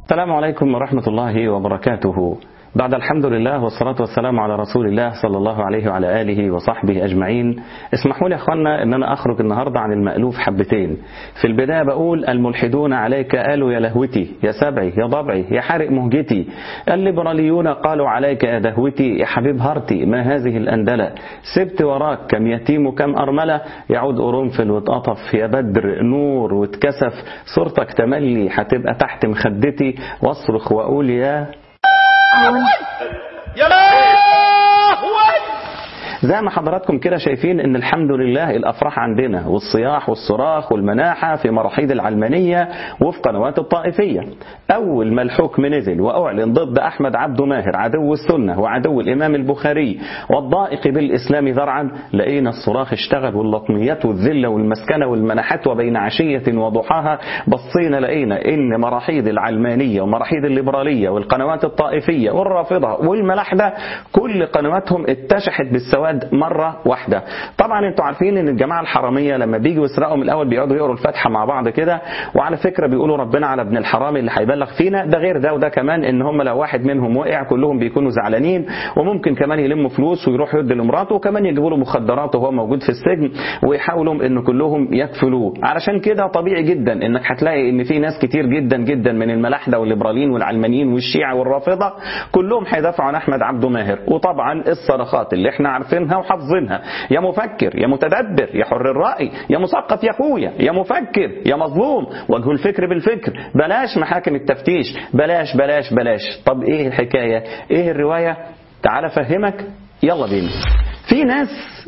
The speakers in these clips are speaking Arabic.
السلام عليكم ورحمة الله وبركاته. بعد الحمد لله والصلاة والسلام على رسول الله صلى الله عليه وعلى آله وصحبه أجمعين. اسمحوا لي أخوانا أن أنا أخرج النهاردة عن المألوف حبتين. في البداية بقول الملحدون عليك قالوا يا لهوتي يا سبعي يا ضبعي يا حارق مهجتي. الليبراليون قالوا عليك يا دهوتي يا حبيب هارتي ما هذه الأندلة. سبت وراك كم يتيم وكم أرملة يعود قرنفل واتقطف يا بدر نور واتكسف صورتك تملي هتبقى تحت مخدتي واصرخ وأقول يا زي ما حضراتكم كده شايفين ان الحمد لله الافراح عندنا والصياح والصراخ والمناحة في مراحيض العلمانية وفي قنوات الطائفية. اول ما الحكم نزل واعلن ضد احمد عبده ماهر عدو السنة وعدو الامام البخاري والضائق بالاسلام ذرعا لقينا الصراخ اشتغل واللطميات والذلة والمسكنة والمناحات وبين عشية وضحاها بصينا لقينا ان مراحيض العلمانية ومراحيض الليبرالية والقنوات الطائفية والرافضة والملاحدة كل قنواتهم اتشحت بالسواد مرة واحدة. طبعا انتوا عارفين ان الجماعة الحرامية لما بيجوا يسرقوا من الاول بيقعدوا يقروا الفاتحة مع بعض كده، وعلى فكرة بيقولوا ربنا على ابن الحرام اللي هيبلغ فينا. ده غير ده وده كمان ان هم لو واحد منهم وقع كلهم بيكونوا زعلانين، وممكن كمان يلموا فلوس ويروحوا يدوا لمراته وكمان يجيبوا له مخدرات وهو موجود في السجن ويحاولوا ان كلهم يكفلوه. علشان كده طبيعي جدا انك هتلاقي ان في ناس كتير جدا جدا من الملاحدة والليبراليين والعلمانيين والشيعة والرافضة كلهم هيدافعوا عن احمد عبده ماهر. وطبعا الصرخات اللي احنا عارفين وحافظينها يا مفكر يا متدبر يا حر الرأي يا مثقف يا اخويا يا مفكر يا مظلوم وجه الفكر بالفكر بلاش محاكم التفتيش بلاش بلاش بلاش. طب ايه الحكاية ايه الرواية؟ تعال افهمك يلا بينا. في ناس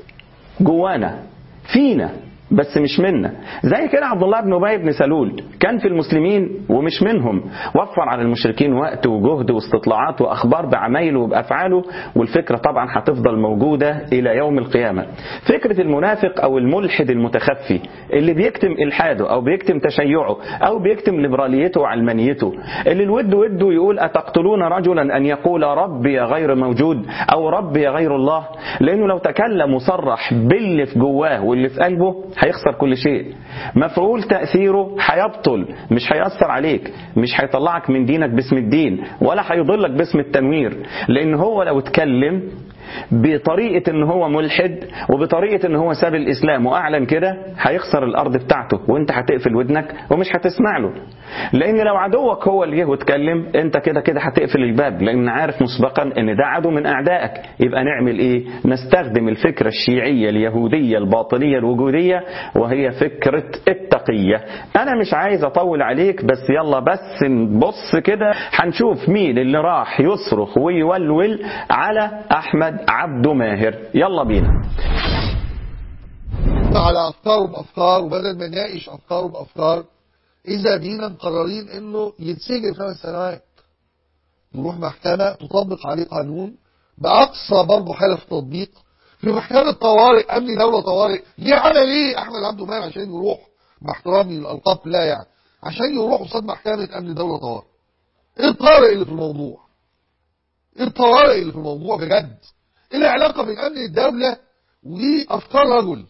جوانا فينا بس مش منا، زي كده عبد الله بن أبي بن سلول كان في المسلمين ومش منهم، وفر على المشركين وقت وجهد واستطلاعات وأخبار بعمايله وبأفعاله، والفكرة طبعا هتفضل موجودة إلى يوم القيامة. فكرة المنافق أو الملحد المتخفي اللي بيكتم إلحاده أو بيكتم تشيعه أو بيكتم ليبراليته وعلمانيته، اللي الود وده يقول أتقتلون رجلا أن يقول ربي غير موجود أو ربي غير الله، لأنه لو تكلم وصرح باللي في جواه واللي في قلبه هيخسر كل شيء. مفعول تأثيره هيبطل، مش هيأثر عليك، مش هيطلعك من دينك باسم الدين ولا هيضلك باسم التنوير، لأن هو لو اتكلم بطريقة ان هو ملحد وبطريقة ان هو ساب الاسلام واعلن كده هيخسر الارض بتاعته وانت هتقفل ودنك ومش هتسمع له. لان لو عدوك هو اللي جه واتكلم انت كده كده هتقفل الباب، لان عارف مسبقا ان ده عدو من اعدائك. يبقى نعمل ايه؟ نستخدم الفكرة الشيعية اليهودية الباطنية الوجودية وهي فكرة التقية. انا مش عايز اطول عليك بس يلا بس نبص كده هنشوف مين اللي راح يصرخ ويولول على احمد عبده ماهر. يلا بينا على افكار بافكار، وبدل ما نناقش افكار بافكار اذا بينا مقررين انه يتسجن 5 سنوات، نروح محكمه تطبق عليه قانون باقصى برضه حاله في التطبيق في محكمه طوارئ امن دوله طوارئ. ليه عمل ايه احمد عبده ماهر عشان يروح مع احترامي للالقاب لا يعني عشان يروح قصاد محكمه امن دوله طوارئ؟ ايه الطارئ اللي في الموضوع؟ ايه الطوارئ اللي في الموضوع بجد؟ ايه العلاقه بين امن الدوله وافكار رجل؟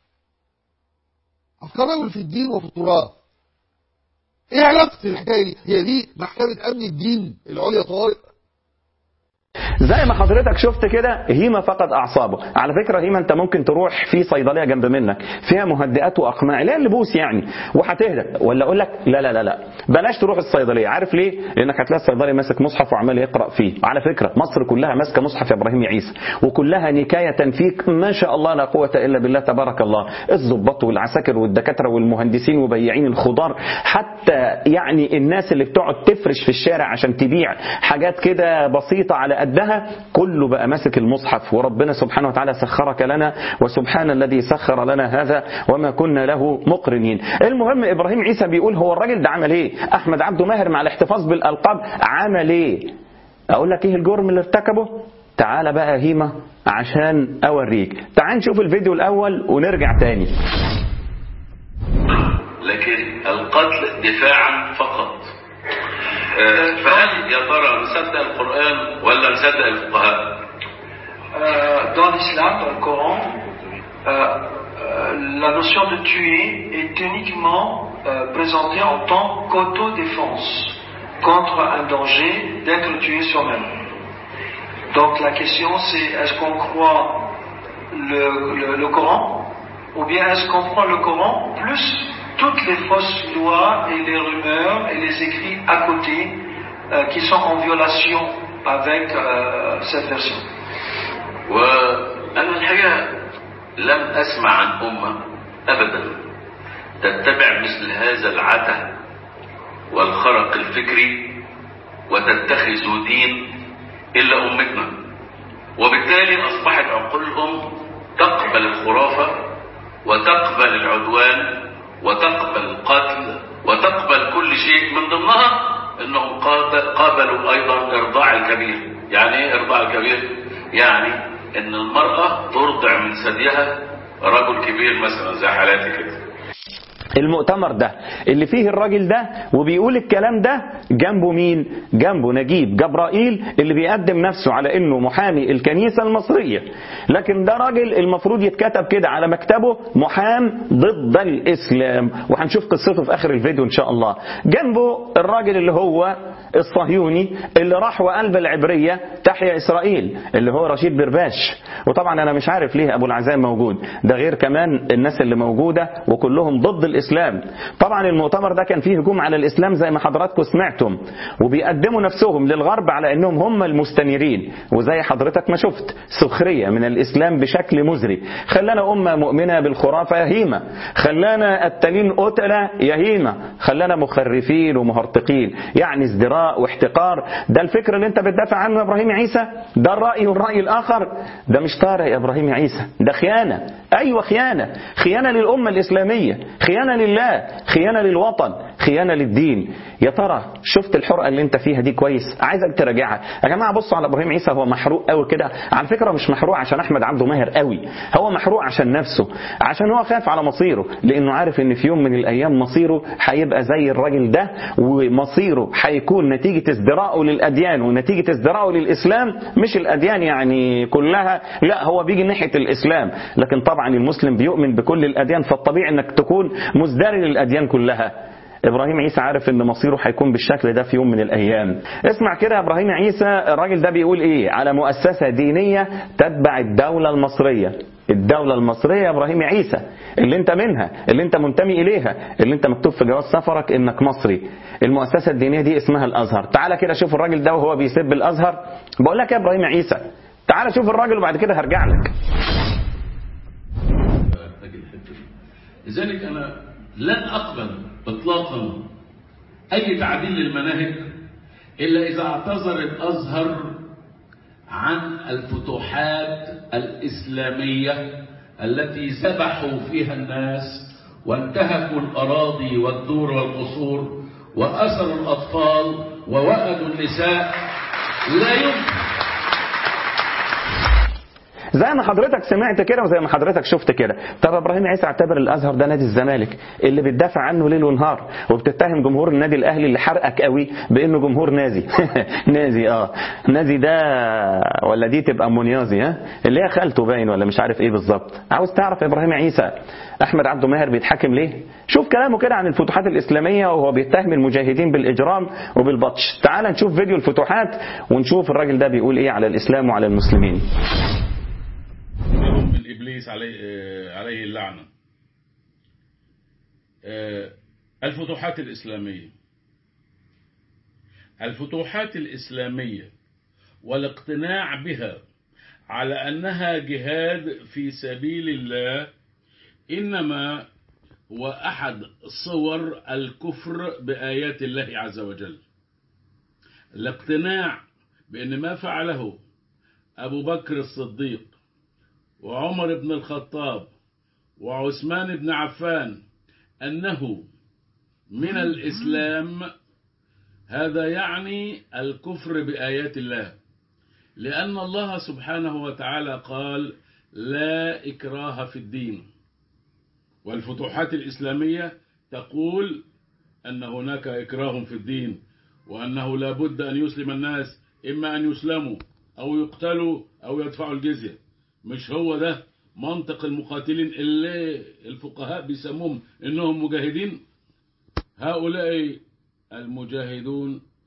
افكار رجل في الدين وفي التراث. ايه علاقه الحكايه دي؟ هي دي محكمه امن الدين العليا طوارئ؟ زي ما حضرتك شفت كده هيما فقد اعصابه. على فكره هيما انت ممكن تروح في صيدليه جنب منك فيها مهدئات واقماع لا اللبوس يعني وهتهدى، ولا اقول لك لا لا لا لا بلاش تروح الصيدليه. عارف ليه؟ لانك هتلاقي الصيدلي ماسك مصحف وعمال يقرا فيه. على فكره مصر كلها ماسكه مصحف ابراهيم عيسى وكلها نكايه فيك ما شاء الله لا قوه الا بالله تبارك الله. الضباط والعساكر والدكاتره والمهندسين وبياعين الخضار، حتى يعني الناس اللي بتقعد تفرش في الشارع عشان تبيع حاجات كده بسيطه على قدها كله بقى ماسك المصحف. وربنا سبحانه وتعالى سخرك لنا وسبحان الذي سخر لنا هذا وما كنا له مقرنين. المهم ابراهيم عيسى بيقول هو الراجل ده عمل ايه؟ احمد عبده ماهر مع الاحتفاظ بالالقاب عمل ايه؟ اقول لك ايه الجرم اللي ارتكبه؟ تعال بقى هيما عشان اوريك. تعال نشوف الفيديو الاول ونرجع تاني. لكن القتل دفاعا فقط. فهل يا ترى نصدق القرآن ولا نصدق الفقهاء؟ Dans l'islam, dans le Coran, la notion de tuer est uniquement présentée en tant qu'autodéfense. contre un danger d'être tué soi-même. Donc la question c'est est-ce qu'on croit le Coran ou bien est-ce qu'on prend le Coran plus toutes les fausses lois et les rumeurs et les écrits à côté qui sont en violation avec cette version. وأنا الحقيقة لم أسمع عن أمة أبدا تتبع مثل هذا العته والخرق الفكري وتتخذ دين إلا أمتنا، وبالتالي أصبحت عقولهم تقبل الخرافة وتقبل العدوان وتقبل القتل وتقبل كل شيء، من ضمنها أنهم قابلوا أيضا إرضاع الكبير. يعني إيه إرضاع الكبير؟ يعني أن المرأة ترضع من ثديها رجل كبير مثلا زي حالاتي كده. المؤتمر ده اللي فيه الراجل ده وبيقول الكلام ده جنبه مين؟ جنبه نجيب جبرائيل اللي بيقدم نفسه على انه محامي الكنيسة المصرية، لكن ده راجل المفروض يتكتب كده على مكتبه محام ضد الإسلام، وهنشوف قصته في آخر الفيديو إن شاء الله. جنبه الراجل اللي هو الصهيوني اللي راح وقلب العبرية تحيا إسرائيل اللي هو رشيد برباش. وطبعا أنا مش عارف ليه أبو العزام موجود، ده غير كمان الناس اللي موجودة وكلهم ضد الإسلام. طبعا المؤتمر ده كان فيه هجوم على الإسلام زي ما حضراتكم سمعتم، وبيقدموا نفسهم للغرب على أنهم هم المستنيرين، وزي حضرتك ما شفت سخرية من الإسلام بشكل مزري. خلانا أمة مؤمنة بالخرافة يهيمة، خلانا قتالين قتلة يهيمة، خلانا مخرفين ومهرطقين، يعني ازدراء واحتقار. ده الفكر اللي انت بتدافع عنه يا إبراهيم عيسى؟ ده الرأي والرأي الآخر؟ ده مش طارئ يا إبراهيم عيسى، ده خيانة. أيوة خيانة، خيانة للأمة الإسلامية، خيانة لله، خيانة للوطن، خيانة للدين. يا ترى شفت الحرقة اللي انت فيها دي كويس؟ عايزك تراجعها يا جماعة. بصوا على إبراهيم عيسى، هو محروق قوي كده. على فكرة مش محروق عشان أحمد عبده ماهر قوي، هو محروق عشان نفسه، عشان هو خاف على مصيره، لأنه عارف ان في يوم من الأيام مصيره هيبقى زي الراجل ده، ومصيره هيكون نتيجة ازدراءه للأديان ونتيجة ازدراءه للإسلام. مش الأديان يعني كلها، لا، هو بيجي ناحية الإسلام، لكن طبعا المسلم بيؤمن بكل الأديان، فالطبيعي انك تكون مزدري للأديان كلها. إبراهيم عيسى عارف ان مصيره هيكون بالشكل ده في يوم من الأيام. اسمع كده يا إبراهيم عيسى، الراجل ده بيقول ايه على مؤسسة دينية تتبع الدولة المصرية. الدولة المصرية يا إبراهيم عيسى اللي انت منها، اللي انت منتمي إليها، اللي انت مكتوب في جواز سفرك انك مصري. المؤسسة الدينية دي اسمها الأزهر. تعالى كده شوف الراجل ده وهو بيسب الأزهر. بقول لك يا إبراهيم عيسى تعالى شوف الراجل وبعد كده هرجع لك. لذلك أنا لن أقبل إطلاقا أي تعديل للمناهج إلا إذا اعتذر الأزهر عن الفتوحات الإسلامية التي ذبحوا فيها الناس وانتهكوا الأراضي والدور والقصور وأسروا الأطفال ووأدوا النساء. لا يمكن. زي ما حضرتك سمعت كده وزي ما حضرتك شفت كده. طب ابراهيم عيسى اعتبر الازهر ده نادي الزمالك اللي بتدافع عنه ليل ونهار، وبتتهم جمهور النادي الاهلي اللي حرقك قوي بانه جمهور نازي. نازي نازي ده ولا دي تبقى منيازي اللي هي خالته باين ولا مش عارف ايه بالظبط. عاوز تعرف يا ابراهيم عيسى احمد عبده ماهر بيتحاكم ليه؟ شوف كلامه كده عن الفتوحات الاسلاميه وهو بيتهم المجاهدين بالاجرام وبالبطش. تعال نشوف فيديو الفتوحات ونشوف الراجل ده بيقول ايه على الاسلام وعلى المسلمين. من إبليس عليه اللعنة. الفتوحات الإسلامية، الفتوحات الإسلامية والاقتناع بها على أنها جهاد في سبيل الله إنما هو أحد صور الكفر بآيات الله عز وجل. الاقتناع بأن ما فعله أبو بكر الصديق وعمر بن الخطاب وعثمان بن عفان أنه من الإسلام، هذا يعني الكفر بآيات الله، لأن الله سبحانه وتعالى قال لا إكراه في الدين. والفتوحات الإسلامية تقول أن هناك إكراه في الدين، وأنه لا بد أن يسلم الناس، إما أن يسلموا أو يقتلوا أو يدفعوا الجزية. مش هو ده منطق المقاتلين اللي الفقهاء بيسموهم إنهم مجاهدين؟ هؤلاء المجاهدون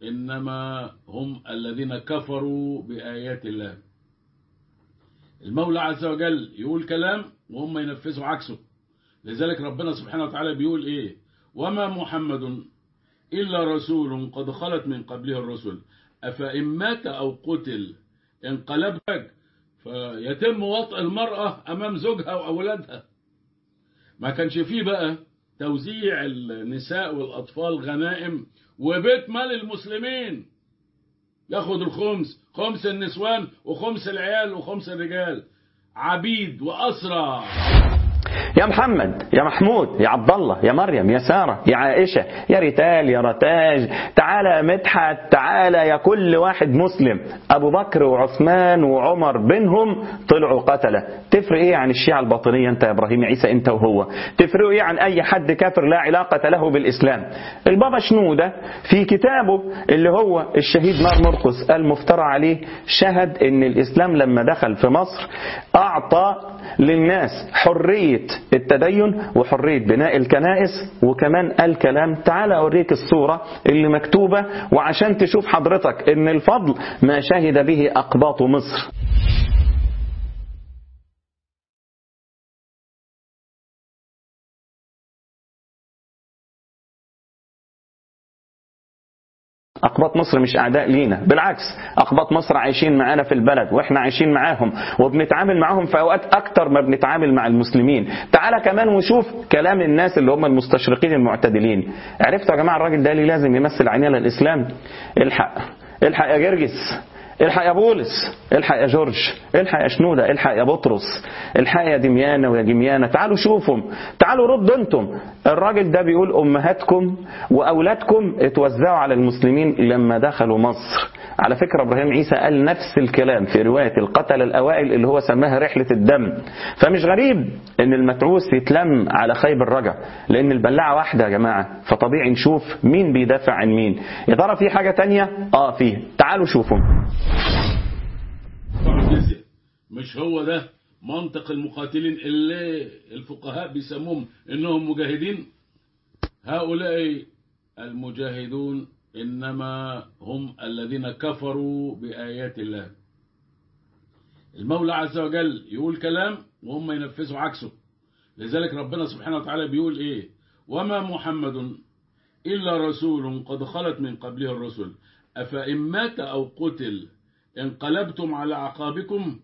إنما هم الذين كفروا بآيات الله. المولى عز وجل يقول كلام وهم ينفذوا عكسه. لذلك ربنا سبحانه وتعالى بيقول إيه؟ وما محمد إلا رسول قد خلت من قبله الرسل أفإن مات أو قتل انقلبت، فيتم وطء المرأة أمام زوجها وأولادها. ما كانش فيه بقى توزيع النساء والأطفال غنائم وبيت مال المسلمين ياخد الخمس، خمس النسوان وخمس العيال وخمس الرجال، عبيد وأسرى. يا محمد، يا محمود، يا عبد الله، يا مريم، يا سارة، يا عائشة، يا ريتال، يا رتاج، تعالى يا مدحت، تعالى يا كل واحد مسلم. أبو بكر وعثمان وعمر بينهم طلعوا قتلة. تفرق إيه عن الشيعة الباطنية أنت يا إبراهيم عيسى أنت وهو؟ تفرق إيه عن أي حد كافر لا علاقة له بالإسلام؟ البابا شنودة في كتابه اللي هو الشهيد مار مرقس المفترى عليه شهد إن الإسلام لما دخل في مصر أعطى للناس حرية التدين وحرية بناء الكنائس، وكمان قال كلام. تعال أوريك الصورة اللي مكتوبة وعشان تشوف حضرتك إن الفضل ما شهد به أقباط مصر. أقباط مصر مش أعداء لينا، بالعكس أقباط مصر عايشين معانا في البلد وإحنا عايشين معاهم وبنتعامل معاهم في أوقات أكتر ما بنتعامل مع المسلمين. تعالى كمان وشوف كلام الناس اللي هم المستشرقين المعتدلين. عرفتوا يا جماعة الراجل ده ليه لازم يمثل عينينا للإسلام؟ الحق الحق يا جرجس، الحق يا بولس، الحق يا جورج، الحق يا شنودة، الحق يا بطرس، الحق يا دميانة ويا جميانة. تعالوا شوفهم، تعالوا ردوا انتم. الراجل ده بيقول أمهاتكم وأولادكم اتوزعوا على المسلمين لما دخلوا مصر. على فكرة إبراهيم عيسى قال نفس الكلام في رواية القتل الأوائل اللي هو سماها رحلة الدم. فمش غريب ان المتعوس يتلم على خيب الرجا، لان البلاعة واحدة يا جماعة، فطبيعي نشوف مين بيدافع عن مين. يا ترى في حاجة تانية؟ فيه. تعالوا شوفوا. مش هو ده منطق المقاتلين اللي الفقهاء بيسموهم انهم مجاهدين؟ هؤلاء المجاهدون انما هم الذين كفروا بآيات الله. المولى عز وجل يقول كلام وهم ينفذوا عكسه. لذلك ربنا سبحانه وتعالى بيقول ايه؟ وما محمد إلا رسول قد خلت من قبله الرسل أفإن مات أو قتل انقلبتم على أعقابكم.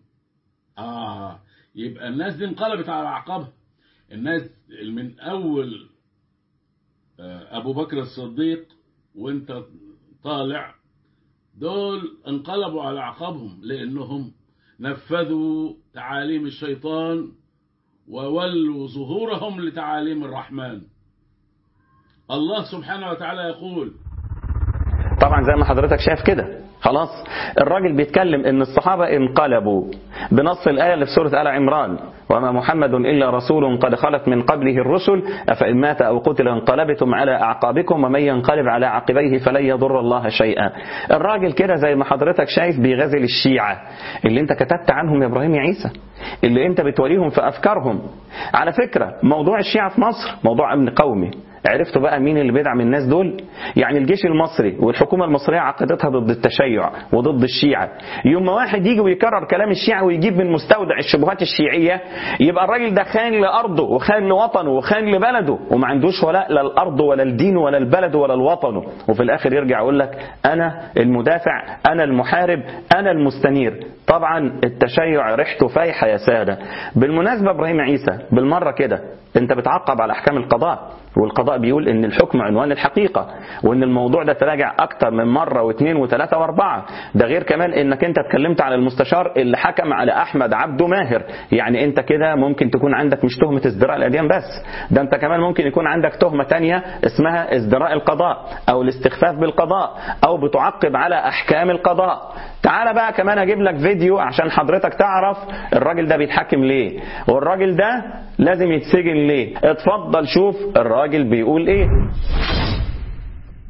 يبقى الناس دي انقلبت على أعقابها. الناس من أول أبو بكر الصديق وانت طالع دول انقلبوا على أعقابهم، لأنهم نفذوا تعاليم الشيطان وولوا ظهورهم لتعاليم الرحمن. الله سبحانه وتعالى يقول، طبعا زي ما حضرتك شايف كده خلاص الراجل بيتكلم ان الصحابة انقلبوا بنص الآية اللي في سورة آل عمران، وما محمد إلا رسول قد خلت من قبله الرسل أفإن مات أو قتل انقلبتم على أعقابكم ومن ينقلب على عقبيه فلن يضر الله شيئا. الراجل كده زي ما حضرتك شايف بيغزل الشيعة اللي انت كتبت عنهم يا إبراهيم يا عيسى، اللي انت بتوليهم في أفكارهم. على فكرة موضوع الشيعة في مصر موضوع أمن قومي. عرفتوا بقى مين اللي بيدعم الناس دول؟ يعني الجيش المصري والحكومة المصرية عقيدتها ضد التشيع وضد الشيعة. يوم ما واحد يجي ويكرر كلام الشيعة ويجيب من مستودع الشبهات الشيعية، يبقى الراجل ده خان لأرضه وخان لوطنه وخان لبلده، وما عندوش ولاء لا الأرض ولا الدين ولا البلد ولا الوطن. وفي الآخر يرجع يقول لك أنا المدافع، أنا المحارب، أنا المستنير. طبعا التشيع ريحته فايحة يا سادة. بالمناسبة إبراهيم عيسى بالمرة كده انت بتعقب على أحكام القضاء، والقضاء بيقول ان الحكم عنوان الحقيقة، وان الموضوع ده تراجع اكتر من مرة واثنين وثلاثة واربعة. ده غير كمان انك انت اتكلمت على المستشار اللي حكم على احمد عبده ماهر. يعني انت كده ممكن تكون عندك مش تهمة ازدراء الاديان بس، ده انت كمان ممكن يكون عندك تهمة تانية اسمها ازدراء القضاء او الاستخفاف بالقضاء او بتعقب على احكام القضاء. تعال بقى كمان اجيب لك فيديو عشان حضرتك تعرف الراجل ده بيتحكم ليه والراجل ده لازم يتسجن ليه. اتفضل شوف الراجل بيقول ايه.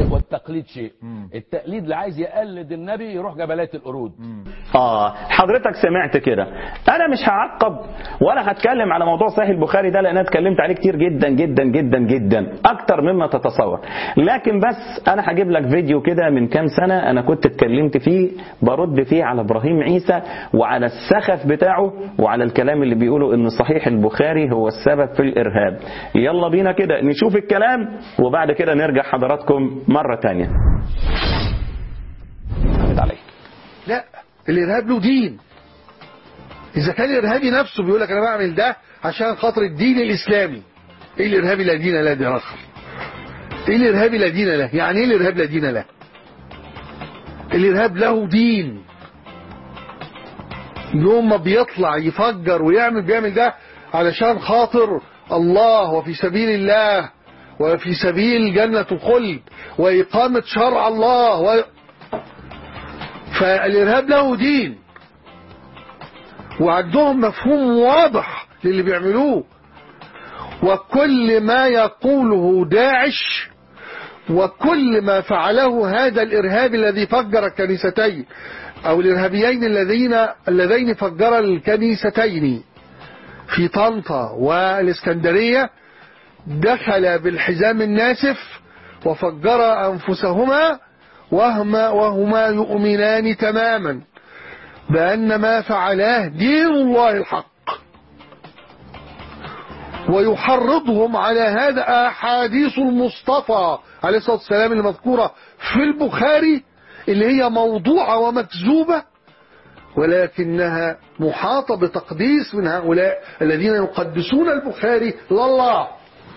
والتقليد شيء. التقليد اللي عايز يقلد النبي يروح جبلات القرود. حضرتك سمعت كده. انا مش هعقب ولا هتكلم على موضوع صحيح البخاري ده، لان انا اتكلمت عليه كتير جدا جدا جدا جدا، اكتر مما تتصور. لكن بس انا هجيب لك فيديو كده من كام سنة انا كنت اتكلمت فيه برد فيه على ابراهيم عيسى وعلى السخف بتاعه وعلى الكلام اللي بيقوله ان صحيح البخاري هو السبب في الارهاب. يلا بينا كده نشوف الكلام وبعد كده نرجع حضراتكم مرة تانية. لا، الارهاب له دين. اذا كان الارهابي نفسه بيقول لك انا بعمل ده عشان خاطر الدين الاسلامي، ايه الارهابي لا دين له ده اخر؟ ايه الارهابي لا دين له؟ يعني ايه الارهاب لا دين له؟ الارهاب له دين. يوم ما بيطلع يفجر ويعمل بيعمل ده علشان خاطر الله وفي سبيل الله وفي سبيل جنة الخلد وإقامة شرع الله فالإرهاب له دين وعندهم مفهوم واضح للي بيعملوه. وكل ما يقوله داعش وكل ما فعله هذا الإرهاب الذي فجر الكنيستين أو الإرهابيين اللذين فجر الكنيستين في طنطا والإسكندرية دخل بالحزام الناسف وفجر أنفسهما وهما يؤمنان تماما بأن ما فعلاه دين الله الحق، ويحرضهم على هذا أحاديث المصطفى عليه الصلاة والسلام المذكورة في البخاري اللي هي موضوعة ومكذوبة ولكنها محاطة بتقديس من هؤلاء الذين يقدسون البخاري لله.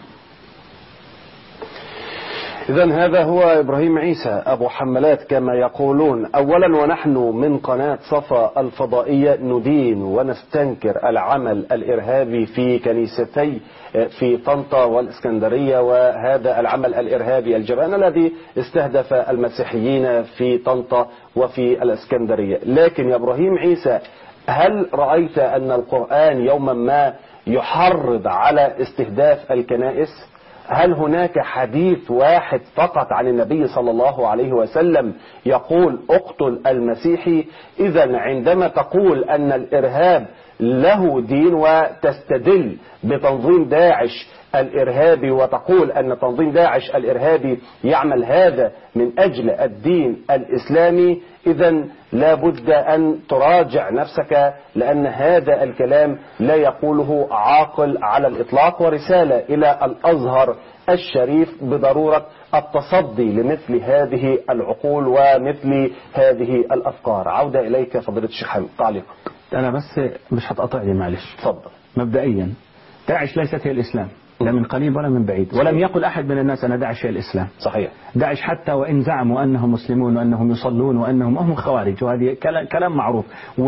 إذن هذا هو إبراهيم عيسى أبو حملات كما يقولون. أولا ونحن من قناة صفا الفضائية ندين ونستنكر العمل الإرهابي في كنيستي في طنطا والإسكندرية، وهذا العمل الإرهابي الجبان الذي استهدف المسيحيين في طنطا وفي الإسكندرية. لكن يا إبراهيم عيسى، هل رأيت أن القرآن يوما ما يحرض على استهداف الكنائس؟ هل هناك حديث واحد فقط عن النبي صلى الله عليه وسلم يقول اقتل المسيحي؟ إذا عندما تقول أن الإرهاب له دين وتستدل بتنظيم داعش الإرهابي وتقول أن تنظيم داعش الإرهابي يعمل هذا من أجل الدين الإسلامي، إذا لا بد أن تراجع نفسك، لأن هذا الكلام لا يقوله عاقل على الإطلاق، ورسالة إلى الأزهر الشريف بضرورة التصدي لمثل هذه العقول ومثل هذه الأفكار. عودة إليك فضيلة الشيخ حامد، تعليق. أنا بس مش هتقطعني معلش. تفضل. مبدئيا داعش ليست هي الإسلام، لا من قريب ولا من بعيد، ولم يقل أحد من الناس أن داعش هي الإسلام. صحيح. داعش حتى وإن زعموا أنهم مسلمون وأنهم يصلون وأنهم هم خوارج، وهذه كلام معروف،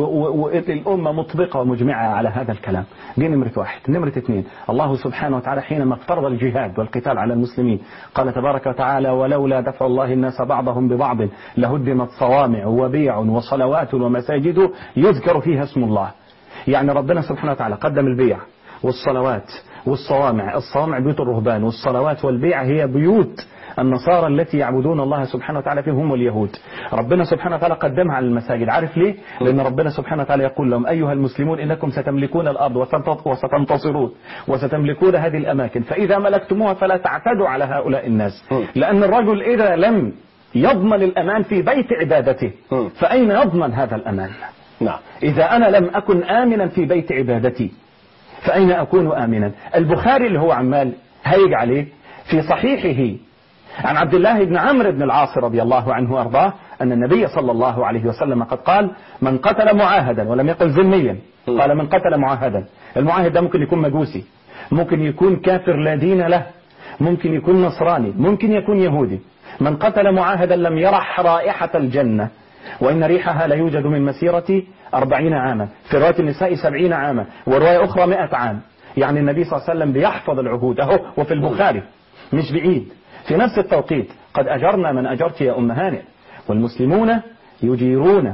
والأمة مطبقة ومجمعة على هذا الكلام. دي نمرة واحد. نمرة اثنين، الله سبحانه وتعالى حينما افترض الجهاد والقتال على المسلمين قال تبارك وتعالى ولولا دفع الله الناس بعضهم ببعض لهدمت صوامع وبيع وصلوات ومساجد يذكر فيها اسم الله. يعني ربنا سبحانه وتعالى قدم البيع والصلوات والصوامع. الصوامع بيوت الرهبان، والصلوات والبيع هي بيوت النصارى التي يعبدون الله سبحانه وتعالى فيهم واليهود. ربنا سبحانه وتعالى قدمها على المساجد. عارف ليه؟ لأن ربنا سبحانه وتعالى يقول لهم أيها المسلمون إنكم ستملكون الأرض وستنتصرون وستملكون هذه الأماكن، فإذا ملكتموها فلا تعتدوا على هؤلاء الناس. لأن الرجل إذا لم يضمن الأمان في بيت عبادته فأين يضمن هذا الأمان؟ نعم. إذا أنا لم أكن آمنا في بيت عبادتي فأين أكون آمنا؟ البخاري اللي هو عمال هيج عليه في صحيحه عن عبد الله بن عمرو بن العاص رضي الله عنه وأرضاه أن النبي صلى الله عليه وسلم قد قال من قتل معاهدا، ولم يقل ذميا، قال من قتل معاهدا. المعاهد ده ممكن يكون مجوسي، ممكن يكون كافر لا دين له، ممكن يكون نصراني، ممكن يكون يهودي. من قتل معاهدا لم يرح رائحة الجنة وإن ريحها لا يوجد من مسيرة 40 عاما، في رواية النساء 70 عاما، ورواية أخرى 100 عام. يعني النبي صلى الله عليه وسلم بيحفظ العهود أهو، وفي البخاري مش بعيد. في نفس التوقيت قد أجرنا من أجرت يا أم هانئ، والمسلمون يجيرون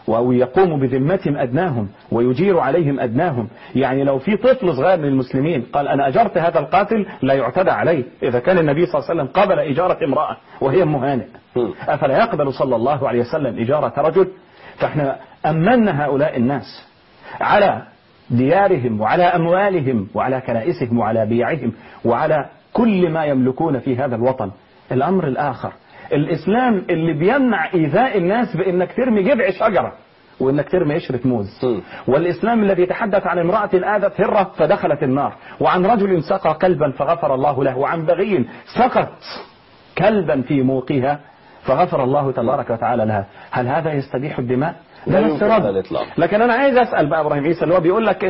ويقوم بذمتهم أدناهم ويجير عليهم أدناهم. يعني لو في طفل صغير من المسلمين قال أنا أجرت هذا القاتل لا يعتدى عليه. إذا كان النبي صلى الله عليه وسلم قبل إجارة امرأة وهي أم هانئ، أفلا يقبل صلى الله عليه وسلم إجارة رجل؟ فإحنا أمنا هؤلاء الناس على ديارهم وعلى أموالهم وعلى كنائسهم وعلى بيعهم وعلى كل ما يملكون في هذا الوطن. الأمر الآخر، الإسلام اللي بيمنع إيذاء الناس بإنك ترمي جذع شجرة وإنك ترمي قشرة موز، والإسلام الذي يتحدث عن امرأة آذت هرة فدخلت النار، وعن رجل سقى كلبا فغفر الله له، وعن بغي سقط كلبا في موقها فغفر الله تبارك وتعالى لها. هل هذا يستبيح الدماء؟ ده نفس رد. لكن أنا عايز أسأل بقى إبراهيم عيسى اللي هو بيقول لك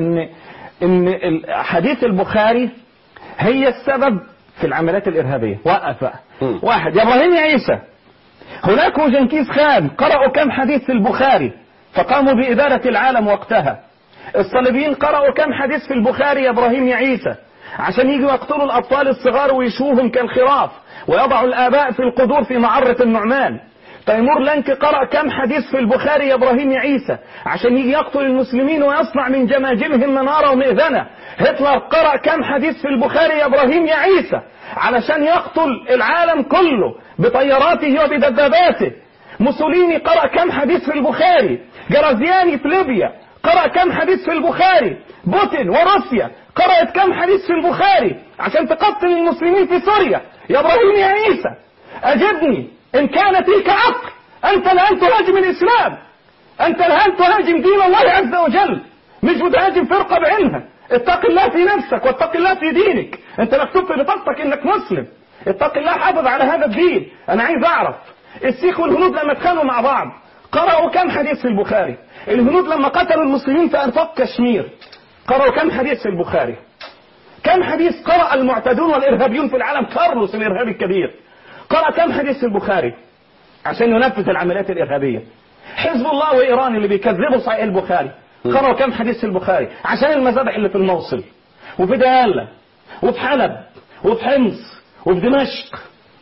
إن حديث البخاري هي السبب في العمليات الإرهابية. وقف بقى واحد، يا إبراهيم يا عيسى، هناك جنكيز خان قرأوا كم حديث في البخاري فقاموا بإدارة العالم وقتها. الصليبيين قرأوا كم حديث في البخاري يا إبراهيم يا عيسى عشان يجوا يقتلوا الأطفال الصغار ويشوهم كالخراف ويضعوا الآباء في القدور في معرة النعمان. تيمور لانك قرأ كم حديث في البخاري يا إبراهيم يا عيسى عشان يجي يقتل المسلمين ويصنع من جماجمهم منارة ومئذنة. هتلر قرأ كم حديث في البخاري يا إبراهيم يا عيسى علشان يقتل العالم كله بطياراته وبدباباته. موسوليني قرأ كم حديث في البخاري. جرازياني في ليبيا قرأ كم حديث في البخاري. بوتين وروسيا قرأت كم حديث في البخاري عشان تقتل المسلمين في سوريا. يا إبراهيم يا عيسى أجبني إن كان فيك عقل، أنت الآن تهاجم الإسلام، أنت الآن تهاجم دين الله عز وجل، مش بتهاجم فرقة بعينها. اتق الله في نفسك واتق الله في دينك. أنت مكتوب في بطاقتك إنك مسلم، اتق الله، حافظ على هذا الدين. أنا عايز أعرف السيخ والهنود لما اتخانقوا مع بعض قرأوا كم حديث في البخاري؟ الهنود لما قتلوا المسلمين في أنفاق كشمير قرأوا كم حديث في البخاري؟ كم حديث قرأ المعتدون والإرهابيون في العالم؟ كارلوس الإرهابي الكبير قرأ كم حديث في البخاري عشان ينفذ العمليات الإرهابية؟ حزب الله وإيران اللي بيكذبوا صحيح البخاري قرأوا كم حديث في البخاري عشان المذابح اللي في الموصل وفي ديالى وفي حلب وفي حمص وفي دمشق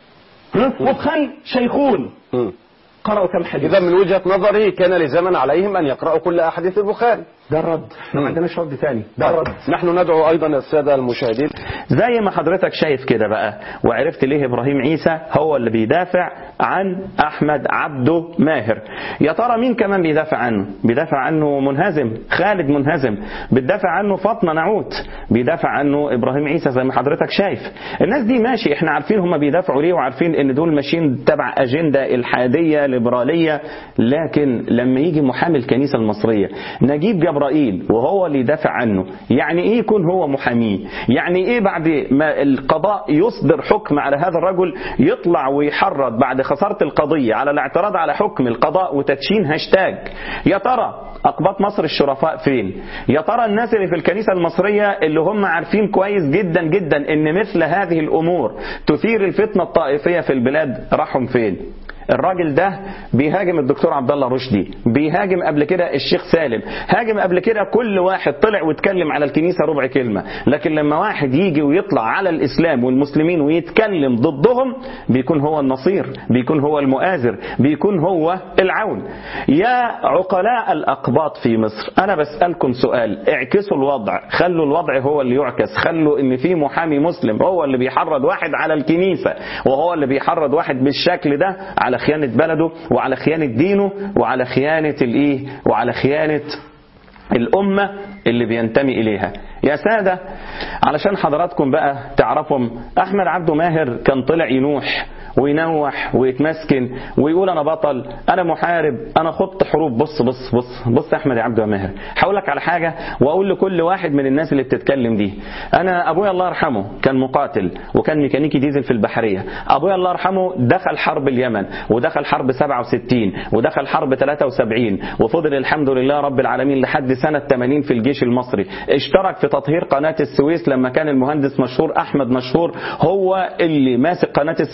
وفي خان شيخون قرأوا كم حديث؟ إذا من وجهة نظري كان لزاما عليهم أن يقرأوا كل أحاديث البخاري. ده الرد. ما عندناش رد ثاني. ده الرد. نحن ندعو أيضا السادة المشاهدين زي ما حضرتك شايف كده بقى، وعرفت ليه إبراهيم عيسى هو اللي بيدافع عن أحمد عبده ماهر. يا ترى مين كمان بيدافع عنه؟ بيدافع عنه منهزم، خالد منهزم، بيدافع عنه فاطمة نعوت، بيدافع عنه إبراهيم عيسى زي ما حضرتك شايف. الناس دي ماشي، احنا عارفين هم بيدافعوا ليه وعارفين ان دول ماشيين تبع أجندة الحادية ليبرالية. لكن لما يجي محامي الكنيسة المصرية نجيب جبرائيل وهو اللي يدافع عنه، يعني ايه يكون هو محاميه؟ يعني ايه بعد ما القضاء يصدر حكم على هذا الرجل يطلع ويحرض بعد خسارة القضية على الاعتراض على حكم القضاء وتدشين هاشتاج؟ يا ترى أقباط مصر الشرفاء فين؟ يا ترى الناس اللي في الكنيسة المصرية اللي هم عارفين كويس جدا جدا ان مثل هذه الأمور تثير الفتنة الطائفية في البلاد راحهم فين؟ الراجل ده بيهاجم الدكتور عبد الله رشدي، بيهاجم قبل كده الشيخ سالم، هاجم قبل كده كل واحد طلع واتكلم على الكنيسة ربع كلمة. لكن لما واحد يجي ويطلع على الإسلام والمسلمين ويتكلم ضدهم بيكون هو النصير، بيكون هو المؤازر، بيكون هو العون. يا عقلاء الأقباط في مصر، أنا بسألكم سؤال، اعكسوا الوضع، خلوا الوضع هو اللي يعكس، خلوا ان في محامي مسلم هو اللي بيحرض واحد على الكنيسة وهو اللي بيحرض واحد بالشكل ده على خيانة بلده وعلى خيانة دينه وعلى خيانة وعلى خيانة الأمة اللي بينتمي إليها. يا سادة، علشان حضراتكم بقى تعرفهم، أحمد عبده ماهر كان طلع ينوح وينوح ويتمسكن ويقول أنا بطل، أنا محارب، أنا خضت حروب. بص بص بص بص يا أحمد عبده ماهر، هقول لك على حاجة وأقول لكل واحد من الناس اللي بتتكلم دي، أنا أبويا الله يرحمه كان مقاتل وكان ميكانيكي ديزل في البحرية. أبويا الله يرحمه دخل حرب اليمن ودخل حرب 67 ودخل حرب 73 وفضل الحمد لله رب العالمين لحد سنة 80 في الجيش المصري. اشترك في تطهير قناة السويس لما كان المهندس مشهور أحمد مشهور هو اللي ماسك قناة السويس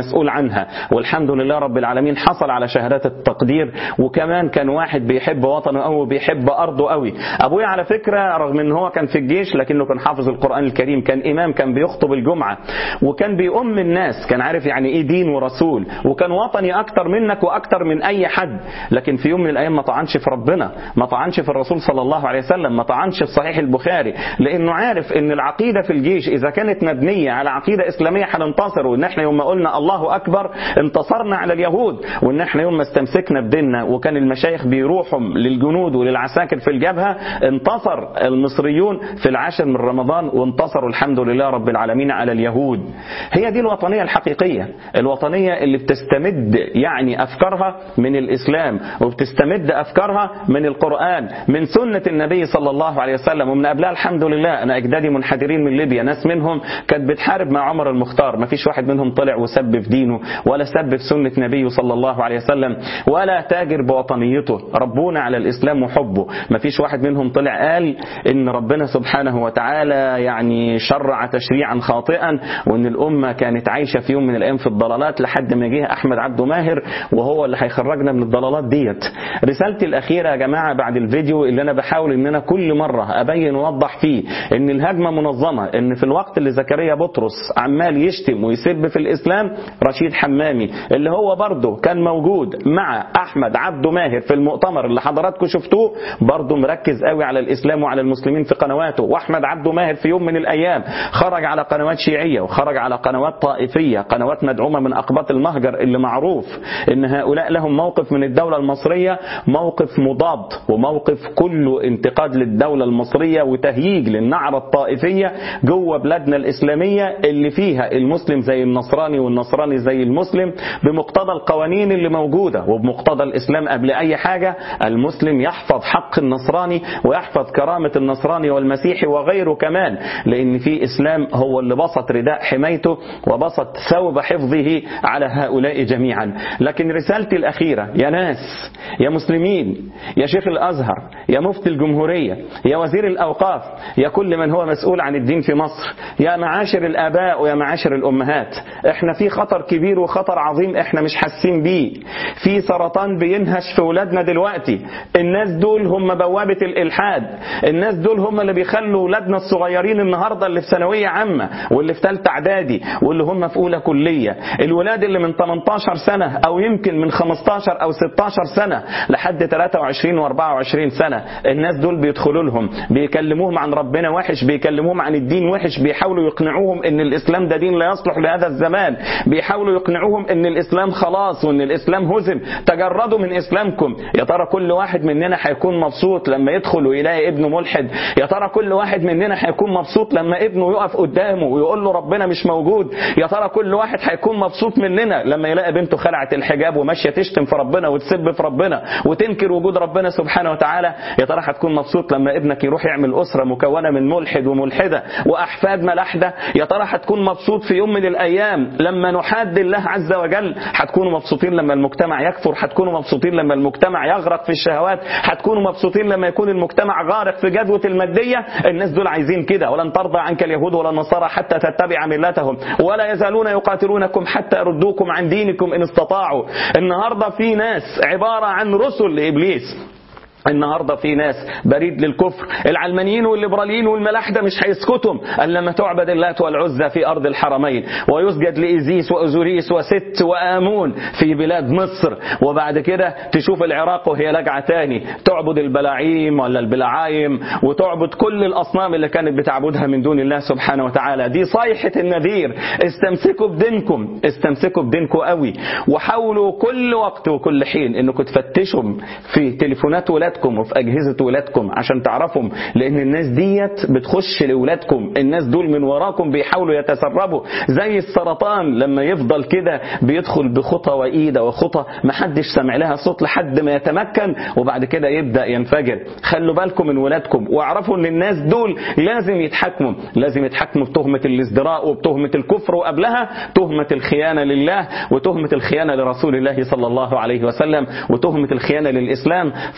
مسؤول عنها، والحمد لله رب العالمين حصل على شهادات التقدير. وكمان كان واحد بيحب وطنه قوي وبيحب أرضه قوي. أبويا على فكرة رغم ان هو كان في الجيش لكنه كان حافظ القرآن الكريم، كان إمام، كان بيخطب الجمعة، وكان بيؤم الناس، كان عارف يعني إيه دين ورسول، وكان وطني أكتر منك وأكتر من أي حد. لكن في يوم من الأيام ما طعنش في ربنا، ما طعنش في الرسول صلى الله عليه وسلم، ما طعنش في صحيح البخاري، لأنه عارف ان العقيدة في الجيش إذا كانت مبنية على عقيدة إسلامية هننتصر. وإن احنا يوم ما قلنا الله أكبر انتصرنا على اليهود، وإن احنا يوم ما استمسكنا بديننا وكان المشايخ بيروحوا للجنود وللعساكر في الجبهة انتصر المصريون في العاشر من رمضان، وانتصروا الحمد لله رب العالمين على اليهود. هي دي الوطنية الحقيقية، الوطنية اللي بتستمد يعني أفكارها من الإسلام، وبتستمد أفكارها من القرآن، من سنة النبي صلى الله عليه وسلم. ومن قبلها الحمد لله أنا أجدادي منحدرين من ليبيا، ناس منهم كانت بتحارب مع عمر المختار، ما فيش واحد منهم طلع وسب في دينه ولا سب في سنة نبيه صلى الله عليه وسلم ولا تاجر بوطنيته، ربونا على الإسلام وحبه. ما فيش واحد منهم طلع قال إن ربنا سبحانه وتعالى يعني شرع تشريعا خاطئا، وإن الأمة كانت عايشة في يوم من الأيام في الضلالات، لحد ما جه أحمد عبده ماهر وهو اللي هيخرجنا من الضلالات ديت. رسالتي الأخيرة يا جماعة بعد الفيديو اللي أنا بحاول إن أنا كل مرة أبين وأوضح فيه إن الهجمة منظمة، إن في الوقت اللي زكريا بطرس عمال يشتم ويسب في الإسلام، رشيد حمامي اللي هو برضه كان موجود مع أحمد عبده ماهر في المؤتمر اللي حضراتكم شفتوه، برضه مركز قوي على الإسلام وعلى المسلمين في قنواته. وأحمد عبده ماهر في يوم من الأيام خرج على قنوات شيعية وخرج على قنوات طائفية، قنوات مدعومة من أقباط المهجر، اللي معروف إن هؤلاء لهم موقف من الدولة المصرية، موقف مضاد وموقف كله انتقاد للدولة المصرية وتهييج للنعرة الطائفية جوه بلادنا الإسلامية اللي فيها المسلم زي النصراني والنصراني زي المسلم، بمقتضى القوانين اللي موجودة وبمقتضى الإسلام. قبل أي حاجة المسلم يحفظ حق النصراني ويحفظ كرامة النصراني والمسيحي وغيره كمان، لأن في إسلام هو اللي بسط رداء حمايته وبسط ثوب حفظه على هؤلاء جميعا. لكن رسالتي الأخيرة يا ناس، يا مسلمين، يا شيخ الأزهر، يا مفتي الجمهورية، يا وزير الأوقاف، يا كل من هو مسؤول عن الدين في مصر، يا معاشر الآباء ويا معاشر الأمهات، احنا في خطر كبير وخطر عظيم احنا مش حاسين بيه، في سرطان بينهش في ولادنا دلوقتي. الناس دول هم بوابة الإلحاد، الناس دول هم اللي بيخلوا ولادنا الصغيرين النهاردة اللي في ثانوية عامة واللي في ثالثة إعدادي واللي هم في أولى كلية، الولاد اللي من 18 سنة أو يمكن من 15 أو 16 سنة لحد 23 و24 سنة، الناس دول بيدخلوا لهم بيكلموهم عن ربنا وحش، بيكلموهم عن الدين وحش، بيحاولوا يقنعوهم ان الإسلام ده دين لا يصلح لهذا الزمان، بيحاولوا يقنعوهم ان الإسلام خلاص وان الإسلام هزم، تجردوا من إسلامكم. يا ترى كل واحد مننا هيكون مبسوط لما يدخل ويلاقي ابنه ملحد؟ يا ترى كل واحد مننا هيكون مبسوط لما ابنه يقف قدامه ويقول له ربنا مش موجود؟ يا ترى كل واحد هيكون مبسوط مننا لما يلاقي بنته خلعت الحجاب وماشية تشتم في ربنا وتسب في ربنا وتنكر وجود ربنا سبحانه وتعالى؟ يا ترى هتكون مبسوط لما ابنك يروح يعمل أسرة مكونة من ملحد وملحدة وأحفاد ملاحدة؟ يا ترى هتكون مبسوط في يوم من الأيام لما نحاد الله عز وجل؟ هتكونوا مبسوطين لما المجتمع يكفر؟ هتكونوا مبسوطين لما المجتمع يغرق في الشهوات؟ هتكونوا مبسوطين لما يكون المجتمع غارق في جدوة المادية؟ الناس دول عايزين كده. ولن ترضى عنك اليهود ولا النصارى حتى تتبع ملتهم ولا يزالون يقاتلونكم حتى يردوكم عن دينكم إن استطاعوا. النهاردة في ناس عبارة عن رسل لإبليس، النهاردة في ناس بريد للكفر. العلمانيين والليبراليين والملاحدة مش هيسكتهم الا لما تعبد اللات والعزى في أرض الحرمين ويسجد لإيزيس وأوزوريس وست وآمون في بلاد مصر، وبعد كده تشوف العراق وهي لاجعة تاني تعبد البلاعيم ولا البلاعايم وتعبد كل الأصنام اللي كانت بتعبدها من دون الله سبحانه وتعالى. دي صيحة النذير. استمسكوا بدينكم، استمسكوا بدينكم قوي، وحاولوا كل وقت وكل حين انكم تفتشوا في تليفونات ولادكم وفي أجهزة ولادكم عشان تعرفوا، لأن الناس ديت بتخش لولادكم، الناس دول من وراكم بيحاولوا يتسربوا زي السرطان لما يفضل كده بيدخل بخطى وإيدة وخطى محدش سمع لها صوت لحد ما يتمكن وبعد كده يبدأ ينفجر. خلوا بالكم من ولادكم واعرفوا ان الناس دول لازم يتحكموا، لازم يتحكموا بتهمة الازدراء وبتهمة الكفر، وقبلها تهمة الخيانة لله وتهمة الخيانة لرسول الله صلى الله عليه وسلم وتهمة الخيانة للإسلام. فاضل حاجة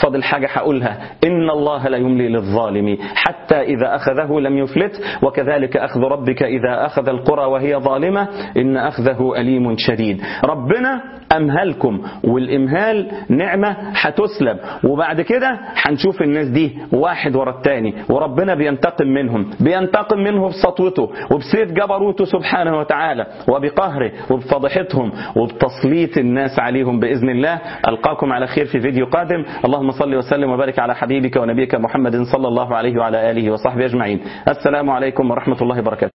حاجة هقولها: إن الله لا يملي للظالم حتى إذا أخذه لم يفلت، وكذلك أخذ ربك إذا أخذ القرى وهي ظالمة إن أخذه أليم شديد. ربنا أمهلكم، والإمهال نعمة هتسلب، وبعد كده هنشوف الناس دي واحد ورا التاني وربنا بينتقم منهم، بينتقم منهم بسطوته وبسيف جبروته سبحانه وتعالى وبقهره وبفضحتهم وبتسليط الناس عليهم بإذن الله. ألقاكم على خير في فيديو قادم. اللهم صل وسلم وبارك على حبيبك ونبيك محمد صلى الله عليه وعلى آله وصحبه أجمعين. السلام عليكم ورحمة الله وبركاته.